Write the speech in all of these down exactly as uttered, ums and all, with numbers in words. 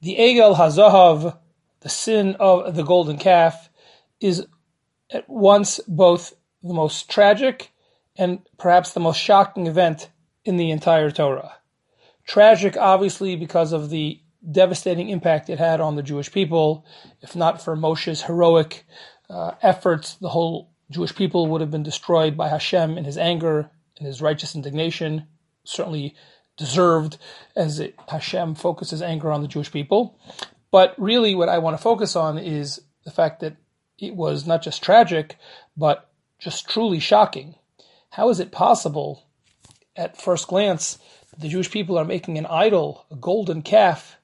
The Egel HaZahav, the sin of the golden calf, is at once both the most tragic and perhaps the most shocking event in the entire Torah. Tragic, obviously, because of the devastating impact it had on the Jewish people. If not for Moshe's heroic uh, efforts, the whole Jewish people would have been destroyed by Hashem in his anger, in his righteous indignation, certainly deserved as it, Hashem focuses anger on the Jewish people. But really what I want to focus on is the fact that it was not just tragic, but just truly shocking. How is it possible, at first glance, that the Jewish people are making an idol, a golden calf,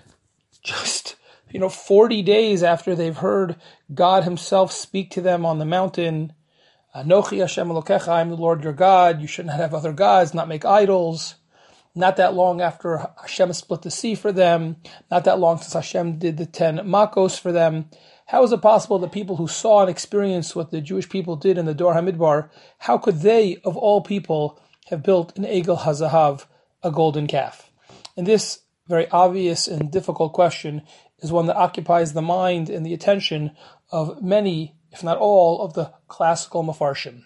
just, you know, forty days after they've heard God himself speak to them on the mountain, Anochi Hashem Elokecha, I am the Lord your God, you should not have other gods, not make idols. Not that long after Hashem split the sea for them, not that long since Hashem did the ten makos for them. How is it possible that people who saw and experienced what the Jewish people did in the Dor HaMidbar, how could they, of all people, have built an Egel HaZahav, a golden calf? And this very obvious and difficult question is one that occupies the mind and the attention of many, if not all, of the classical Mefarshim.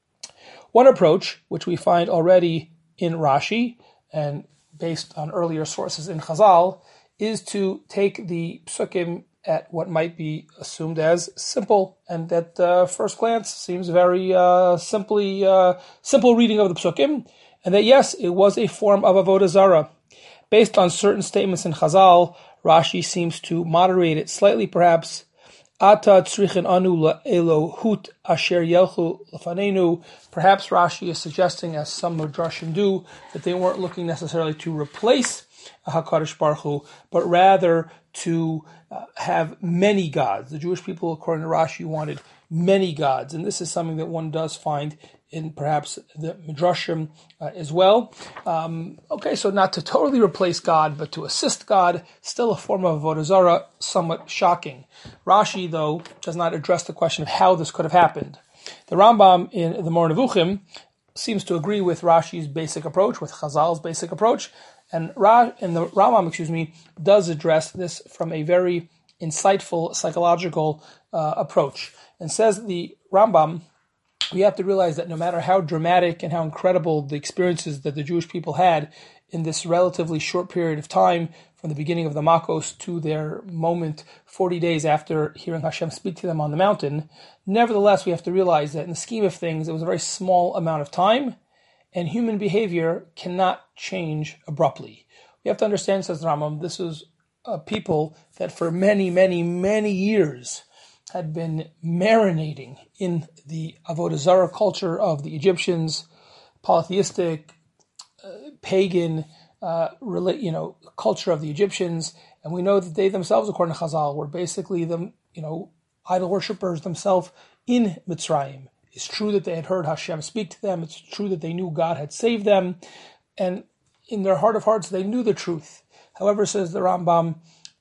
One approach, which we find already in Rashi, and based on earlier sources in Chazal, is to take the psukim at what might be assumed as simple, and at uh, first glance seems very uh, simply uh, simple reading of the psukim, and that yes, it was a form of avodah zarah. Based on certain statements in Chazal, Rashi seems to moderate it slightly, perhaps. Ata tzrichin anu Elohut asher yelchu lefanenu. Perhaps Rashi is suggesting, as some Midrashim do, that they weren't looking necessarily to replace HaKadosh Baruch Hu, but rather to uh, have many gods. The Jewish people, according to Rashi, wanted many gods, and this is something that one does find in perhaps the Midrashim uh, as well. Um, okay, so not to totally replace God, but to assist God, still a form of avodah zarah, somewhat shocking. Rashi, though, does not address the question of how this could have happened. The Rambam in the Moreh Nevuchim seems to agree with Rashi's basic approach, with Chazal's basic approach, and, Ra- and the Rambam, excuse me, does address this from a very insightful psychological uh, approach, and says the Rambam, we have to realize that no matter how dramatic and how incredible the experiences that the Jewish people had in this relatively short period of time, from the beginning of the Makos to their moment forty days after hearing Hashem speak to them on the mountain, nevertheless we have to realize that in the scheme of things it was a very small amount of time, and human behavior cannot change abruptly. We have to understand, says the Rambam, this was a people that for many, many, many years had been marinating in the avodah zarah culture of the Egyptians, polytheistic, uh, pagan, uh, you know, culture of the Egyptians, and we know that they themselves, according to Chazal, were basically the, you know, idol worshippers themselves in Mitzrayim. It's true that they had heard Hashem speak to them. It's true that they knew God had saved them, and in their heart of hearts, they knew the truth. However, says the Rambam,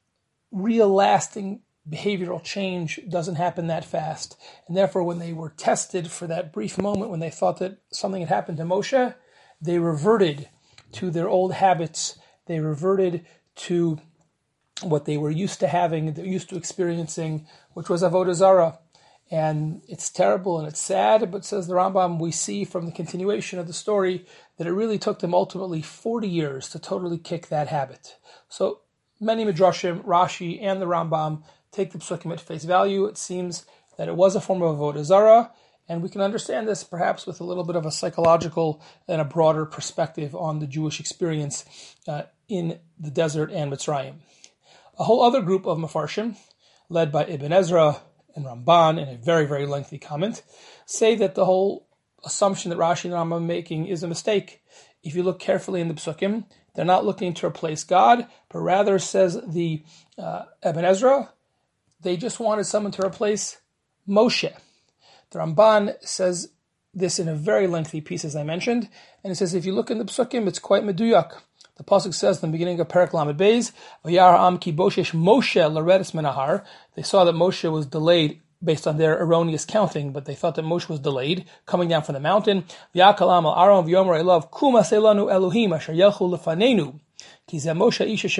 real lasting behavioral change doesn't happen that fast. And therefore, when they were tested for that brief moment, when they thought that something had happened to Moshe, they reverted to their old habits. They reverted to what they were used to having, they're used to experiencing, which was avodah zarah. And it's terrible and it's sad, but says the Rambam, we see from the continuation of the story that it really took them ultimately forty years to totally kick that habit. So many Midrashim, Rashi, and the Rambam take the psukim at face value. It seems that it was a form of avodah zarah, and we can understand this perhaps with a little bit of a psychological and a broader perspective on the Jewish experience uh, in the desert and Mitzrayim. A whole other group of Mefarshim, led by Ibn Ezra and Ramban in a very, very lengthy comment, say that the whole assumption that Rashi and Rambam are making is a mistake. If you look carefully in the psukim, they're not looking to replace God, but rather, says the uh, Ibn Ezra, they just wanted someone to replace Moshe. The Ramban says this in a very lengthy piece, as I mentioned, and it says if you look in the psukim, it's quite meduyak. The pasuk says in the beginning of Perek Lamed Beis, "V'yar am ki boshesh Moshe l'redes menahar." They saw that Moshe was delayed based on their erroneous counting, but they thought that Moshe was delayed coming down from the mountain. V'yakalam al Aaron v'yomer elav kuma selanu Elohim asher yelchu lefanenu. So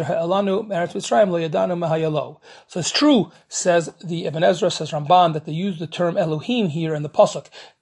it's true, says the Ibn Ezra, says Ramban, that they use the term Elohim here in the pasuk.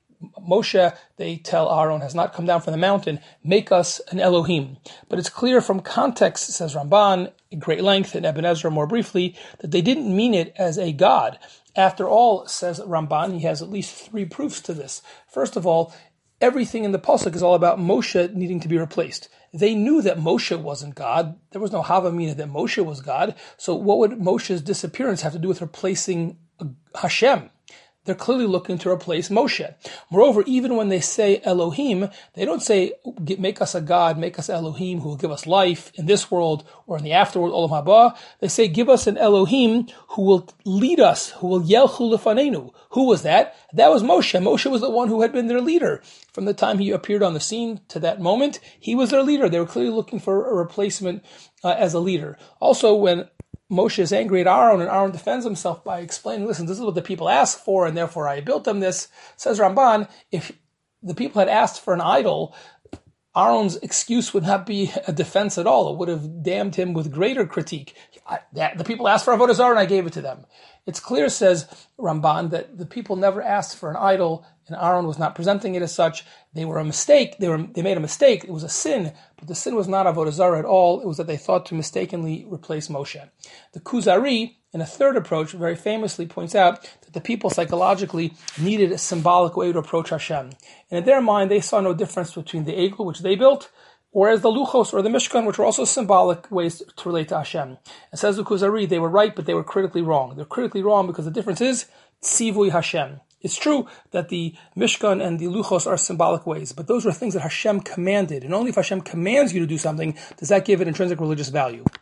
Moshe, they tell Aaron, has not come down from the mountain, make us an Elohim. But it's clear from context, says Ramban, at great length, and Ibn Ezra more briefly, that they didn't mean it as a god. After all, says Ramban, he has at least three proofs to this. First of all, everything in the pasuk is all about Moshe needing to be replaced. They knew that Moshe wasn't God. There was no Havamina that Moshe was God. So what would Moshe's disappearance have to do with replacing Hashem? They're clearly looking to replace Moshe. Moreover, even when they say Elohim, they don't say, make us a God, make us Elohim who will give us life in this world or in the afterworld, Olam Haba. They say, give us an Elohim who will lead us, who will yelchu lefanenu. Who was that? That was Moshe. Moshe was the one who had been their leader. From the time he appeared on the scene to that moment, he was their leader. They were clearly looking for a replacement uh, as a leader. Also, when Moshe is angry at Aaron, and Aaron defends himself by explaining, listen, this is what the people asked for, and therefore I built them this. Says Ramban, if the people had asked for an idol, Aaron's excuse would not be a defense at all. It would have damned him with greater critique. I, that, the people asked for Avodah Zarah, and I gave it to them. It's clear, says Ramban, that the people never asked for an idol, and Aaron was not presenting it as such. They were a mistake. They were they made a mistake. It was a sin, but the sin was not Avodah Zarah at all. It was that they thought to mistakenly replace Moshe. The Kuzari, in a third approach, very famously points out that the people psychologically needed a symbolic way to approach Hashem. And in their mind, they saw no difference between the Egel, which they built, whereas the Luchos or the Mishkan, which were also symbolic ways to relate to Hashem. And says the Kuzari, they were right, but they were critically wrong. They're critically wrong because the difference is Tzivui Hashem. It's true that the Mishkan and the Luchos are symbolic ways, but those were things that Hashem commanded. And only if Hashem commands you to do something does that give it intrinsic religious value.